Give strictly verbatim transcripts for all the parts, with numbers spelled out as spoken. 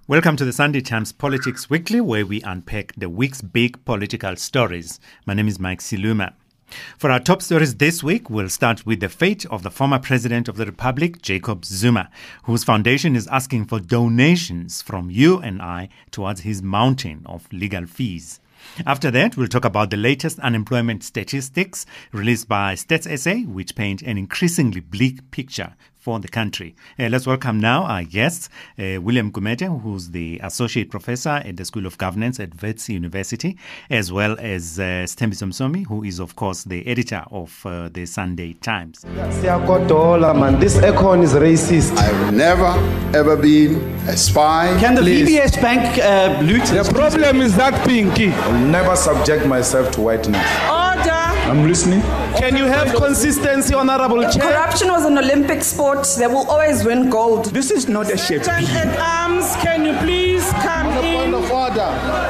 Welcome to the Sunday Times Politics Weekly, where we unpack the week's big political stories. My name is Mike Siluma. For our top stories this week, we'll start with the fate of the former president of the Republic, Jacob Zuma, whose foundation is asking for donations from you and I towards his mountain of legal fees. After that, we'll talk about the latest unemployment statistics released by Stats S A, which paint an increasingly bleak picture for the country. Uh, let's welcome now our guests, uh, William Gumede, who's the Associate Professor at the School of Governance at Wits University, as well as uh, Sthembiso Msomi, who is, of course, the editor of uh, the Sunday Times. Man. This econ is racist. I've never, ever been a spy. Can the Please. V B S Bank uh, loot? The problem is that pinky. I'll never subject myself to whiteness. Order! I'm listening. Can you have consistency, Honorable Chair? Corruption was an Olympic sport. They will always win gold. This is not a Shakespeare. At arms, can you please come in? Point of order.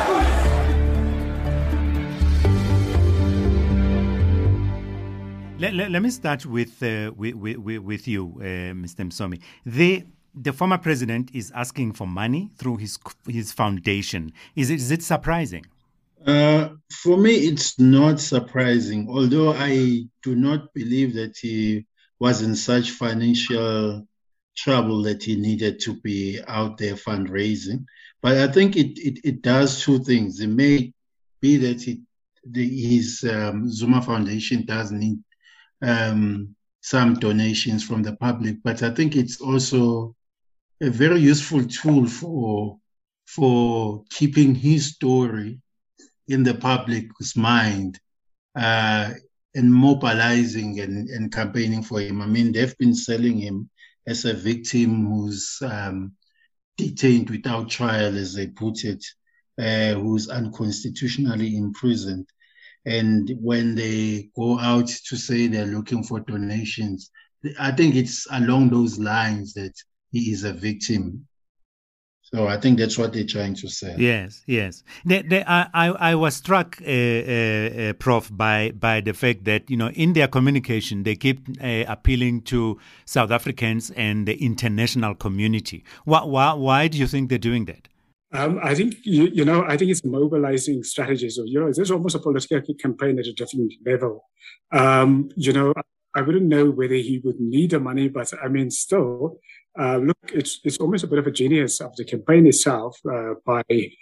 Let, let, let me start with, uh, with, with, with you, uh, Mister Msomi. The, the former president is asking for money through his his foundation. Is it, is it surprising? Uh, for me, it's not surprising, although I do not believe that he was in such financial trouble that he needed to be out there fundraising. But I think it, it, it does two things. It may be that it, the, his um, Zuma Foundation does need um, some donations from the public, but I think it's also a very useful tool for, for keeping his story in the public's mind uh, and mobilizing and, and campaigning for him. I mean, they've been selling him as a victim who's um, detained without trial, as they put it, uh, who's unconstitutionally imprisoned. And when they go out to say they're looking for donations, I think it's along those lines that he is a victim. So I think that's what they're trying to say. Yes, yes. They, they, I, I, I was struck, uh, uh, uh, Prof, by by the fact that, you know, in their communication, they keep uh, appealing to South Africans and the international community. Why, why, why do you think they're doing that? Um, I think, you, you know, I think it's mobilizing strategies. Of, you know, there's almost a political campaign at a different level. Um, you know, I wouldn't know whether he would need the money, but I mean, still, uh, look, it's it's almost a bit of a genius of the campaign itself. Uh, by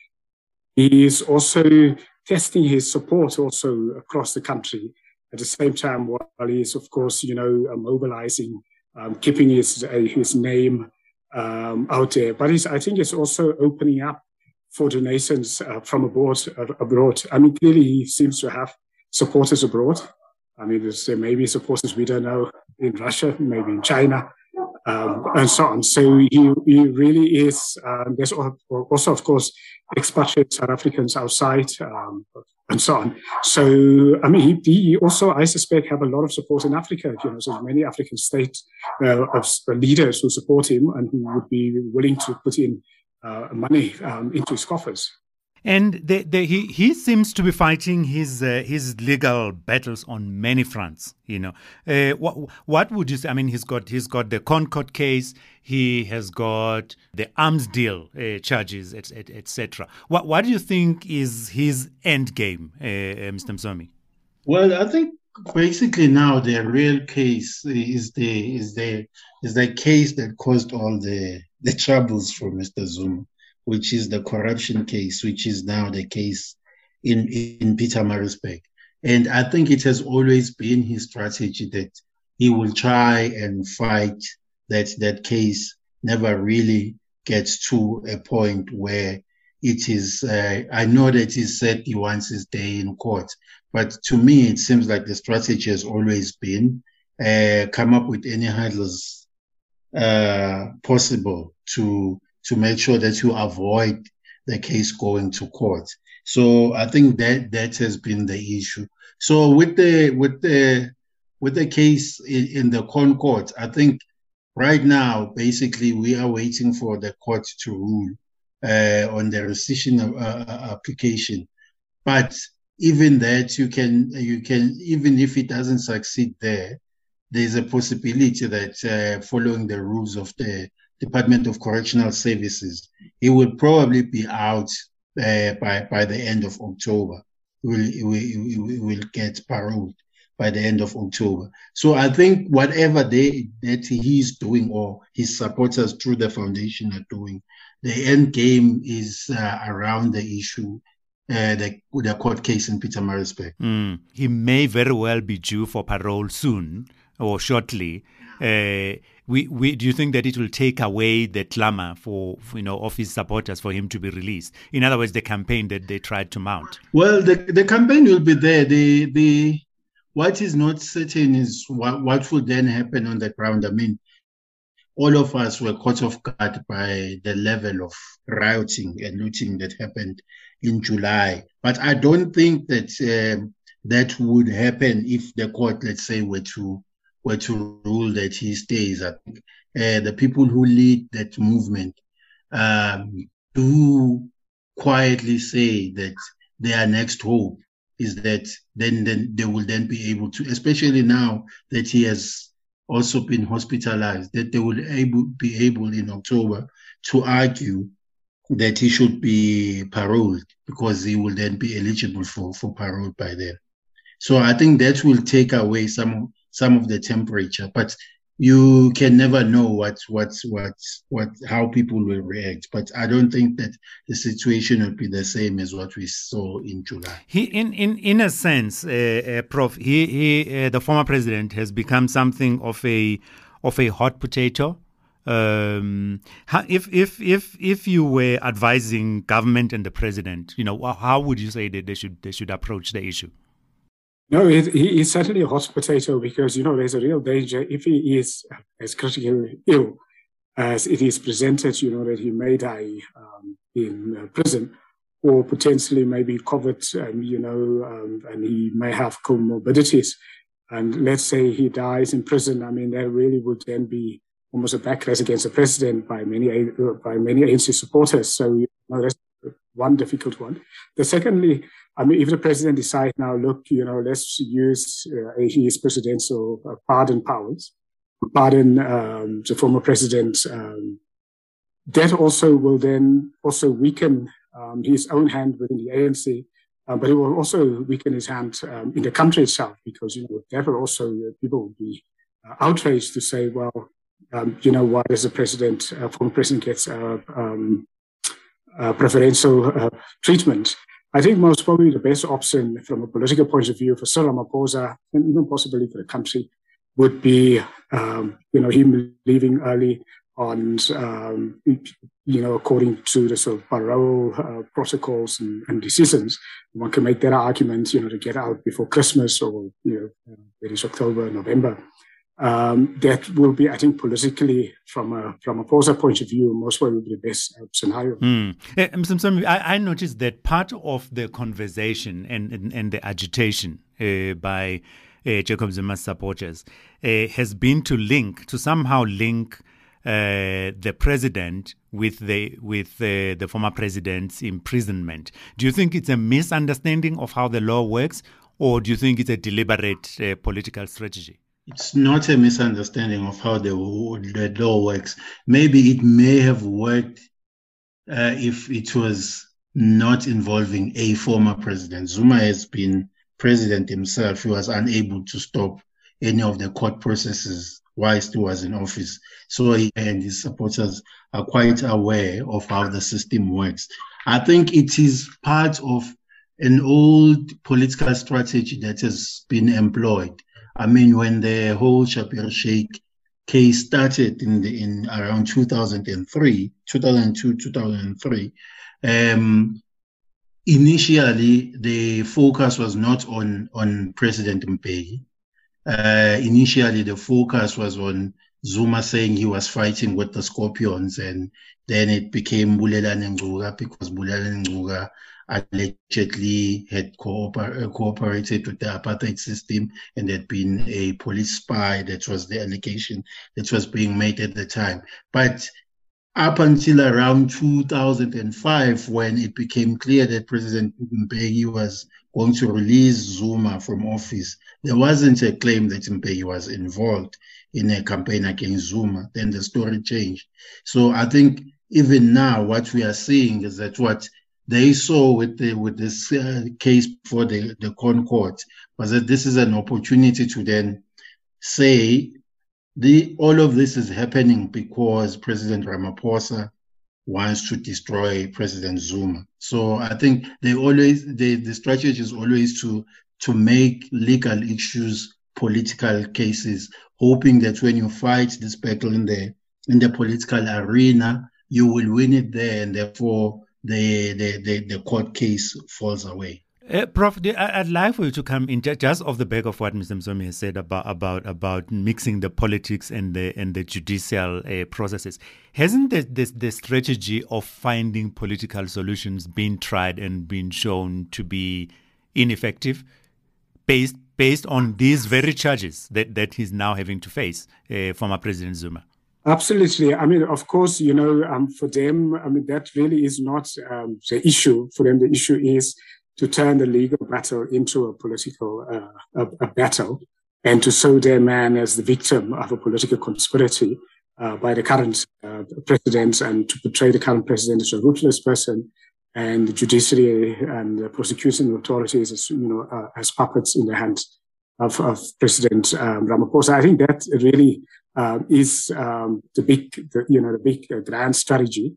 he's also testing his support also across the country at the same time while he's, of course, you know, uh, mobilizing, um, keeping his uh, his name um, out there. But he's, I think it's also opening up for donations uh, from abroad. Uh, abroad. I mean, clearly he seems to have supporters abroad. I mean, there's uh, maybe supporters we don't know in Russia, maybe in China, um, and so on. So he, he really is, um, there's also, of course, expatriate South Africans outside, um, and so on. So, I mean, he, he also, I suspect, have a lot of support in Africa. You know, so many African states uh, of leaders who support him and who would be willing to put in uh, money um, into his coffers. And the, the, he he seems to be fighting his uh, his legal battles on many fronts. You know, uh, what what would you say? I mean, he's got he's got the Concord case. He has got the arms deal uh, charges, et cetera. What what do you think is his end game, uh, uh, Mister Msomi? Well, I think basically now the real case is the is the is the case that caused all the the troubles for Mister Zuma, which is the corruption case, which is now the case in, in Pietermaritzburg. And I think it has always been his strategy that he will try and fight that that case never really gets to a point where it is, uh, I know that he said he wants his day in court, but to me, it seems like the strategy has always been uh, come up with any hurdles uh, possible to to make sure that you avoid the case going to court. So I think that that has been the issue. So with the with the with the case in, in the Concord, I think right now basically we are waiting for the court to rule uh, on the rescission of, uh, application. But even that, you can you can even if it doesn't succeed there, there's a possibility that uh, following the rules of the Department of Correctional Services, he will probably be out uh, by, by the end of October. He will, he will, he will get paroled by the end of October. So I think whatever they, that he's doing or his supporters through the foundation are doing, the end game is uh, around the issue, uh, the, the court case in Pietermaritzburg. Mm. He may very well be due for parole soon or shortly. Uh, we, we, do you think that it will take away the clamor for, for, you know, of his supporters for him to be released? In other words, the campaign that they tried to mount. Well, the, the campaign will be there. The, the, What is not certain is what, what will then happen on the ground. I mean, all of us were caught off guard by the level of rioting and looting that happened in July. But I don't think that um, that would happen if the court, let's say, were to were to rule that he stays. I think uh, the people who lead that movement um, do quietly say that their next hope is that then, then they will then be able to, especially now that he has also been hospitalized, that they will able, be able in October to argue that he should be paroled because he will then be eligible for, for parole by then. So I think that will take away some, some of the temperature, but you can never know what, what, what, what, how people will react. But I don't think that the situation will be the same as what we saw in July. He, in, in, in a sense, uh, uh, Prof, he, he, uh, the former president has become something of a, of a hot potato. Um, how, if, if, if, if you were advising government and the president, you know, how would you say that they should, they should approach the issue? No, it, he is certainly a hot potato because, you know, there's a real danger if he is as critically ill as it is presented, you know, that he may die um, in uh, prison or potentially maybe COVID, um, you know, um, and he may have comorbidities. And let's say he dies in prison. I mean, there really would then be almost a backlash against the president by many uh, by many A N C supporters. So, you know, that's one difficult one. The secondly, I mean, if the president decides now, look, you know, let's use uh, his presidential uh, pardon powers, pardon um, the former president, um, that also will then also weaken um, his own hand within the A N C, uh, but it will also weaken his hand um, in the country itself because, you know, that will also, uh, people will be uh, outraged to say, well, um, you know, why does the president, uh, former president gets uh, um, uh, preferential uh, treatment? I think most probably the best option from a political point of view for Cyril Ramaphosa and even possibly for the country would be, um, you know, him leaving early on, um, you know, according to the sort of parole uh, protocols and, and decisions. One can make that argument, you know, to get out before Christmas or, you know, it is October, November. Um, that will be, I think, politically, from a from a Ramaphosa point of view, most probably the best uh, scenario. Mm. Uh, I, I noticed that part of the conversation and, and, and the agitation uh, by uh, Jacob Zuma's supporters uh, has been to link, to somehow link uh, the president with the with the, the former president's imprisonment. Do you think it's a misunderstanding of how the law works, or do you think it's a deliberate uh, political strategy? It's not a misunderstanding of how the, the law works. Maybe it may have worked uh, if it was not involving a former president. Zuma has been president himself. He was unable to stop any of the court processes whilst he was in office. So he and his supporters are quite aware of how the system works. I think it is part of an old political strategy that has been employed. I mean, when the whole Schabir Shaik case started in the in around two thousand three, two thousand two, two thousand three, um, initially the focus was not on on President Mbeki. Uh, initially, the focus was on Zuma saying he was fighting with the Scorpions, and then it became Bulelani Ngcuka because Bulelani Ngcuka allegedly had cooper- cooperated with the apartheid system and had been a police spy. That was the allegation that was being made at the time. But up until around two thousand five, when it became clear that President Mbeki was going to release Zuma from office, there wasn't a claim that Mbeki was involved in a campaign against Zuma, then the story changed. So I think even now what we are seeing is that what they saw with the with this uh, case for the, the Corn Court was that this is an opportunity to then say the all of this is happening because President Ramaphosa wants to destroy President Zuma. So I think they always the, the strategy is always to to make legal issues political cases, hoping that when you fight this battle in the in the political arena, you will win it there, and therefore the the the, the court case falls away. Uh, Prof, I'd like for you to come in just off the back of what Mister Msomi has said about about about mixing the politics and the and the judicial uh, processes. Hasn't the, the the strategy of finding political solutions been tried and been shown to be ineffective, based based on these very charges that, that he's now having to face, uh, former President Zuma? Absolutely. I mean, of course, you know, um, for them, I mean, that really is not um, the issue. For them, the issue is to turn the legal battle into a political uh, a, a battle, and to show their man as the victim of a political conspiracy uh, by the current uh, president, and to portray the current president as a ruthless person, and the judiciary and the prosecution authorities as, you know, uh, as puppets in the hands of, of President um, Ramaphosa. I think that really uh, is um, the big, the, you know, the big uh, grand strategy.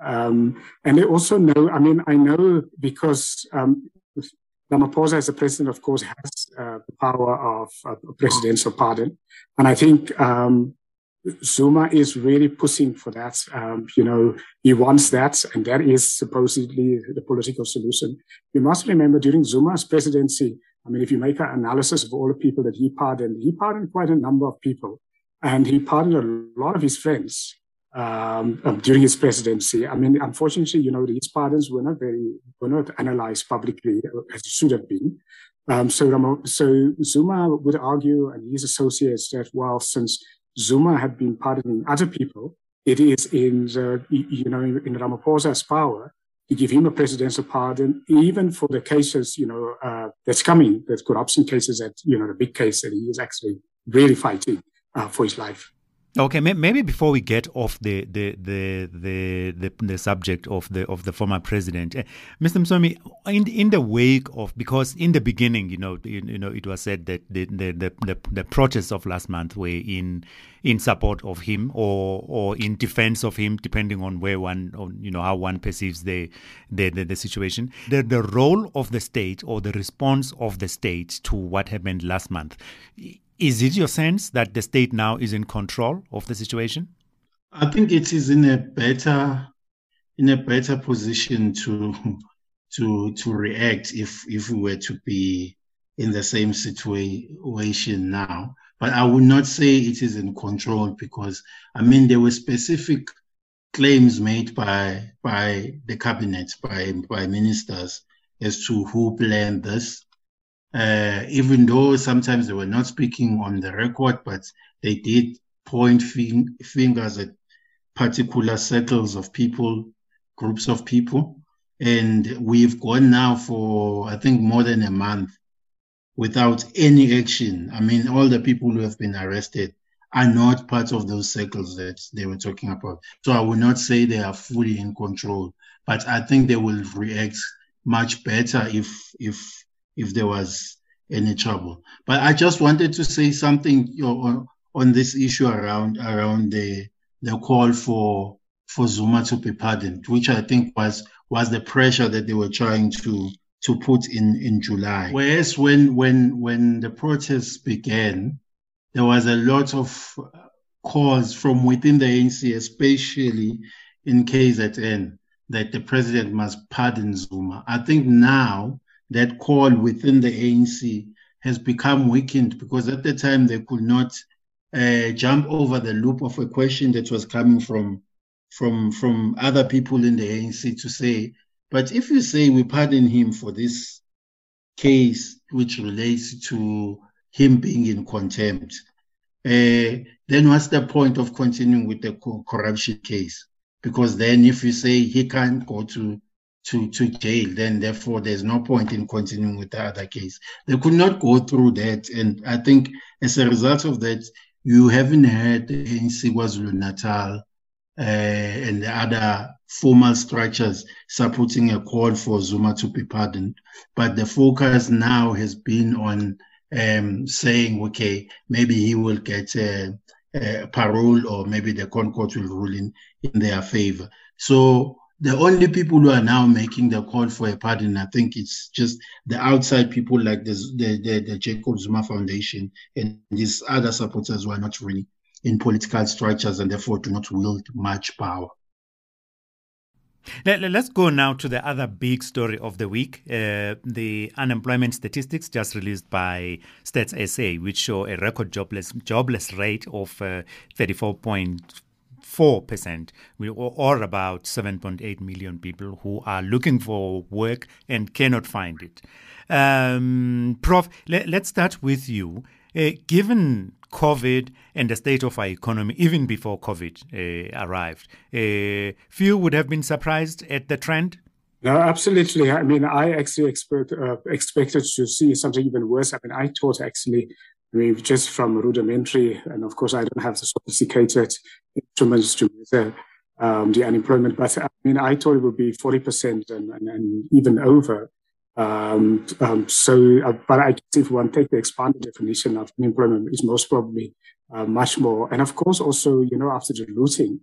Um, and they also know, I mean, I know because um, Ramaphosa as a president, of course, has uh, the power of uh, a presidential pardon. And I think um, Zuma is really pushing for that. Um, you know, he wants that, and that is supposedly the political solution. You must remember during Zuma's presidency, I mean, if you make an analysis of all the people that he pardoned, he pardoned quite a number of people, and he pardoned a lot of his friends um, um, during his presidency. I mean, unfortunately, you know, these pardons were not very, were not analyzed publicly as it should have been. Um, so, so Zuma would argue, and his associates, that well, since Zuma had been pardoning other people, it is in the, you know, in Ramaphosa's power to give him a presidential pardon, even for the cases, you know, uh, that's coming, the corruption cases, that, you know, the big case that he is actually really fighting uh, for his life. Okay, maybe before we get off the the the the, the, the subject of the of the former president, uh, Mister Msomi, in in the wake of, because in the beginning, you know, you, you know, it was said that the the, the the the protests of last month were in in support of him or or in defense of him, depending on where one, or, you know, how one perceives the the the, the situation. The the role of the state or the response of the state to what happened last month. Is it your sense that the state now is in control of the situation? I think it is in a better in a better position to to to react if if we were to be in the same situation now. But I would not say it is in control, because I mean there were specific claims made by by the cabinet, by by ministers, as to who planned this. Uh, even though sometimes they were not speaking on the record, but they did point fin- fingers at particular circles of people, groups of people. And we've gone now for, I think, more than a month without any action. I mean, all the people who have been arrested are not part of those circles that they were talking about. So I would not say they are fully in control, but I think they will react much better if if if there was any trouble. But I just wanted to say something, you know, on, on this issue around around the the call for for Zuma to be pardoned, which I think was was the pressure that they were trying to to put in in July. Whereas when when when the protests began, there was a lot of calls from within the A N C, especially in K Z N, that the president must pardon Zuma. I think now that call within the A N C has become weakened, because at the time they could not uh, jump over the loop of a question that was coming from from from other people in the A N C to say, but if you say we pardon him for this case which relates to him being in contempt, uh, then what's the point of continuing with the co- corruption case? Because then if you say he can't go to to to jail, then therefore there's no point in continuing with the other case. They could not go through that, and I think as a result of that, you haven't heard the A N C KwaZulu-Natal uh, and the other formal structures supporting a call for Zuma to be pardoned. But the focus now has been on um, saying, okay, maybe he will get a, a parole, or maybe the Concord will rule in, in their favor. So the only people who are now making the call for a pardon, I think it's just the outside people like the, the, the, the Jacob Zuma Foundation and these other supporters who are not really in political structures and therefore do not wield much power. Let's go now to the other big story of the week, uh, the unemployment statistics just released by Stats S A, which show a record jobless jobless rate of uh, thirty-four point four percent, or about seven point eight million people who are looking for work and cannot find it. Um, Prof, let, let's start with you. Uh, given COVID and the state of our economy, even before COVID uh, arrived, uh, few would have been surprised at the trend? No, absolutely. I mean, I actually expect, uh, expected to see something even worse. I mean, I thought actually, I mean, just from rudimentary, and of course, I don't have the sophisticated instruments to measure um, the unemployment, but I mean, I thought it would be forty percent and, and, and even over. Um, um, so, uh, but I guess if one take the expanded definition of unemployment, is most probably uh, much more. And of course, also, you know, after the looting,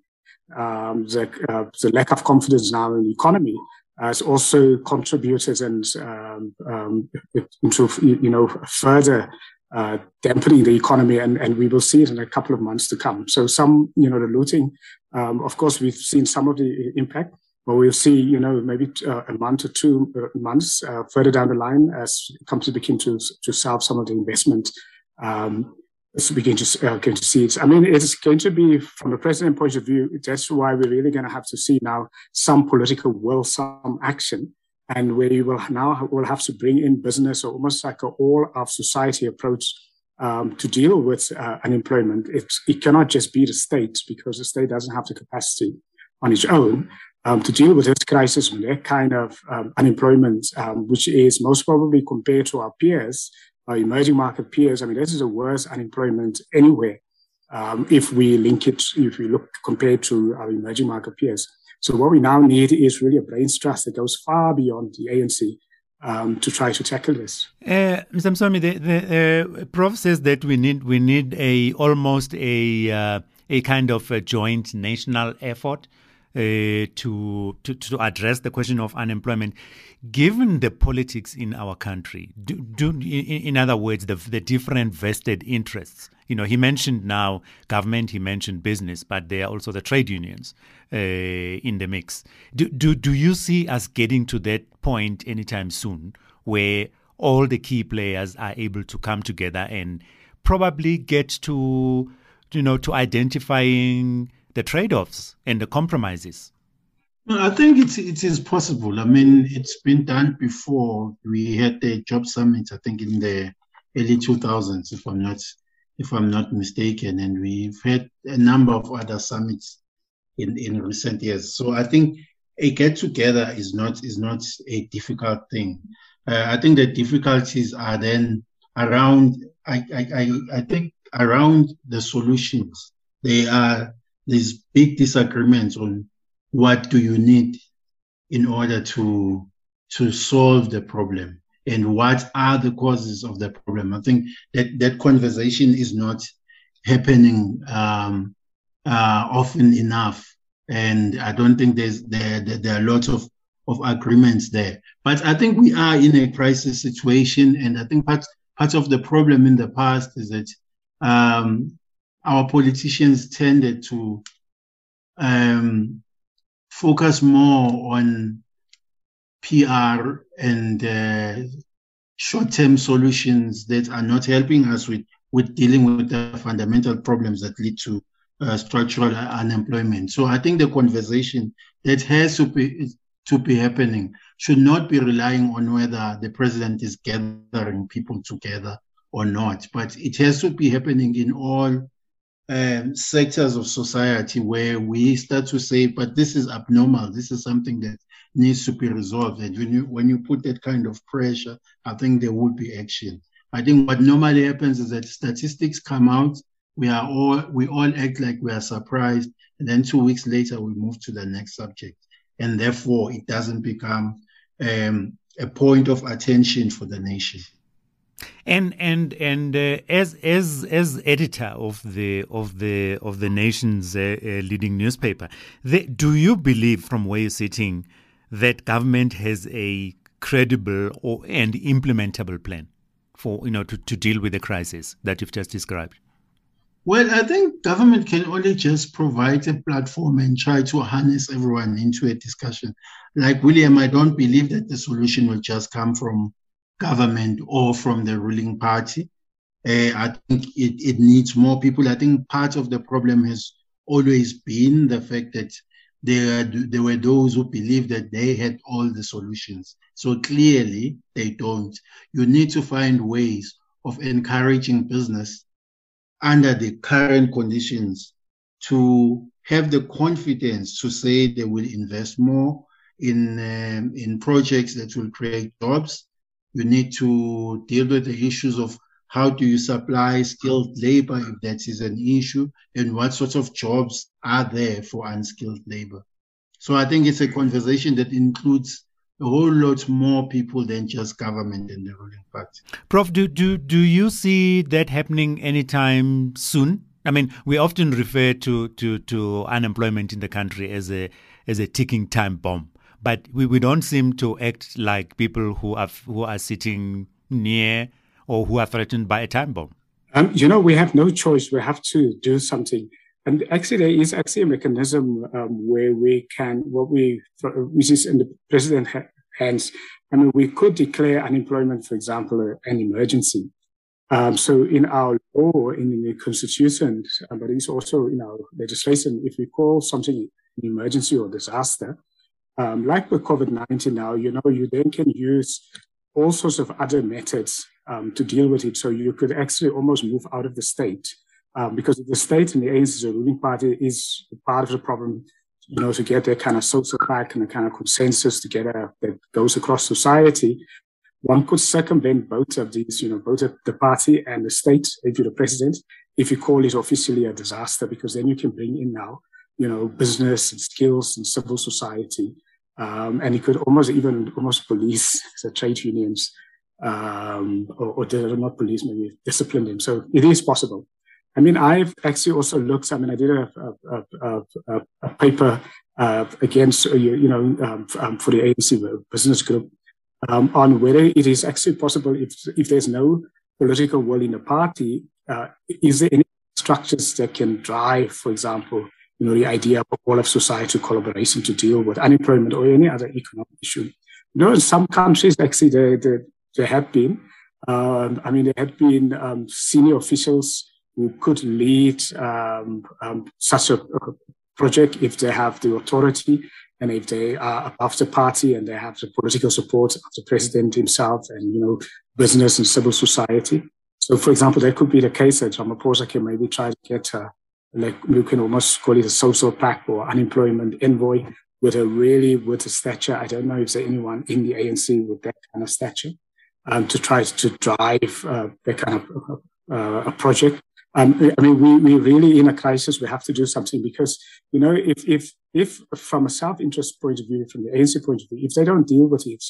um, the, uh, the lack of confidence now in the economy has also contributed and um, um, into, you know, further uh, dampening the economy, and, and we will see it in a couple of months to come. So some, you know, the looting, um, of course, we've seen some of the impact. But we'll see, you know, maybe uh, a month or two uh, months uh, further down the line as companies begin to to solve some of the investment, um, so begin to uh, going to see it. I mean, it's going to be, from the president's point of view, that's why we're really going to have to see now some political will, some action, and where you will now will have to bring in business, or almost like an all of society approach um, to deal with uh, unemployment. It, it cannot just be the state, because the state doesn't have the capacity on its own. Um, to deal with this crisis, with that kind of um, unemployment, um, which is most probably, compared to our peers, our emerging market peers, I mean, this is the worst unemployment anywhere. Um, if we link it, if we look compared to our emerging market peers. So what we now need is really a brain trust that goes far beyond the A N C um, to try to tackle this. Uh, Mister Msomi, the, the uh, Prof says that we need we need a almost a uh, a kind of a joint national effort Uh, to, to to address the question of unemployment. Given the politics in our country, do, do in, in other words, the, the different vested interests. You know, he mentioned now government, he mentioned business, but there are also the trade unions uh, in the mix. Do, do do you see us getting to that point anytime soon, where all the key players are able to come together and probably get to, you know, to identifying the trade-offs and the compromises? I think it's, it is possible. I mean, it's been done before. We had the job summit, I think, in the early two thousands, if I'm not, if I'm not mistaken, and we've had a number of other summits in, in recent years. So I think a get-together is not is not a difficult thing. Uh, I think the difficulties are then around. I I I, I think around the solutions. They are. There's big disagreements on what do you need in order to to solve the problem, and what are the causes of the problem. I think that that conversation is not happening um, uh, often enough, and I don't think there's there there, there are lots of of agreements there. But I think we are in a crisis situation, and I think part part of the problem in the past is that um, our politicians tended to um, focus more on P R and uh, short-term solutions that are not helping us with, with dealing with the fundamental problems that lead to uh, structural unemployment. So I think the conversation that has to be, to be happening should not be relying on whether the president is gathering people together or not, but it has to be happening in all um, sectors of society where we start to say, but this is abnormal, this is something that needs to be resolved. And when you, when you put that kind of pressure, I think there would be action. I think what normally happens is that statistics come out, we are all we all act like we are surprised, and then two weeks later we move to the next subject, and therefore it doesn't become um, a point of attention for the nation. And and and uh, as as as editor of the of the of the nation's uh, uh, leading newspaper, the, do you believe, from where you're sitting, that government has a credible or and implementable plan for you know to, to deal with the crisis that you've just described? Well, I think government can only just provide a platform and try to harness everyone into a discussion. Like William, I don't believe that the solution will just come from government or from the ruling party. Uh, I think it, it needs more people. I think part of the problem has always been the fact that there, there were those who believed that they had all the solutions. So clearly they don't. You need to find ways of encouraging business under the current conditions to have the confidence to say they will invest more in, um, in projects that will create jobs. You need to deal with the issues of how do you supply skilled labor if that is an issue, and what sorts of jobs are there for unskilled labor. So I think it's a conversation that includes a whole lot more people than just government and the ruling party. Prof, do, do, do you see that happening anytime soon? I mean, we often refer to, to, to unemployment in the country as a as a ticking time bomb. But we, we don't seem to act like people who are who are sitting near or who are threatened by a time bomb. Um, you know, we have no choice. We have to do something. And actually, there is actually a mechanism um, where we can, what we, which is in the president's hands. I mean, we could declare unemployment, for example, an emergency. Um, so in our law, in the constitution, uh, but it's also in our legislation, if we call something an emergency or disaster, Um, like with COVID nineteen now, you know, you then can use all sorts of other methods um, to deal with it. So you could actually almost move out of the state um, because the state and the A N C, the ruling party, is part of the problem, you know, to get that kind of social pact and a kind of consensus together that goes across society. One could circumvent both of these, you know, both the party and the state, if you're the president, if you call it officially a disaster, because then you can bring in now, you know, business and skills and civil society. Um, and you could almost even almost police the trade unions, um, or, or they're not police, maybe discipline them. So it is possible. I mean, I've actually also looked, I mean, I did a, a, a, a, a paper uh, against, you, you know, um, um, for the A N C business group um, on whether it is actually possible, if, if there's no political will in the party, uh, is there any structures that can drive, for example, you know, the idea of all of society collaboration to deal with unemployment or any other economic issue. You know, in some countries, actually, there, there, there have been, um, I mean, there have been um, senior officials who could lead um, um, such a, a project if they have the authority and if they are above the party and they have the political support of the president himself and, you know, business and civil society. So, for example, that could be the case that Ramaphosa can maybe try to get uh, like you can almost call it a social pact or unemployment envoy with a really, with a stature. I don't know if there's anyone in the A N C with that kind of stature um, to try to drive uh, that kind of uh, a project. Um, I mean, we, we really in a crisis, we have to do something because, you know, if, if, if from a self-interest point of view, from the A N C point of view, if they don't deal with it,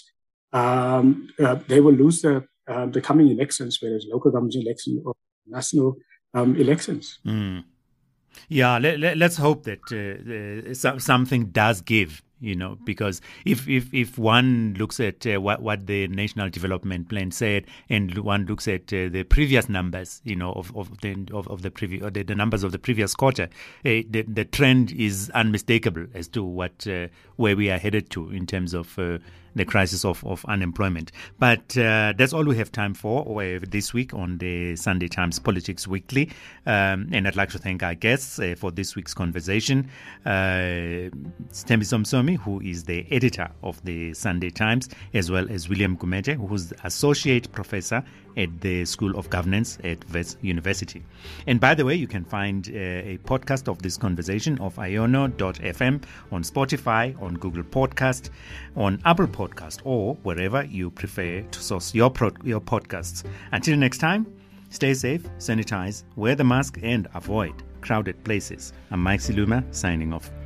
um, uh, they will lose the, uh, the coming elections, whether it's local government election or national um, elections. Mm. Yeah, let, let, let's hope that uh, uh, so, something does give, you know, because if if, if one looks at uh, what, what the National Development Plan said and one looks at uh, the previous numbers, you know, of, of the of, of the previous the, the numbers of the previous quarter, uh, the, the trend is unmistakable as to what uh, where we are headed to in terms of uh, the crisis of, of unemployment. But uh, that's all we have time for uh, this week on the Sunday Times Politics Weekly. Um, and I'd like to thank our guests uh, for this week's conversation. Uh, Thembiso Msomi, who is the editor of the Sunday Times, as well as William Gumede, who's the associate professor at the School of Governance at Wits University. And by the way, you can find uh, a podcast of this conversation of iono dot f m on Spotify, on Google Podcast, on Apple Podcast, or wherever you prefer to source your pro- your podcasts. Until next time, Stay safe, sanitize, wear the mask, and avoid crowded places. I'm Mike Siluma, signing off.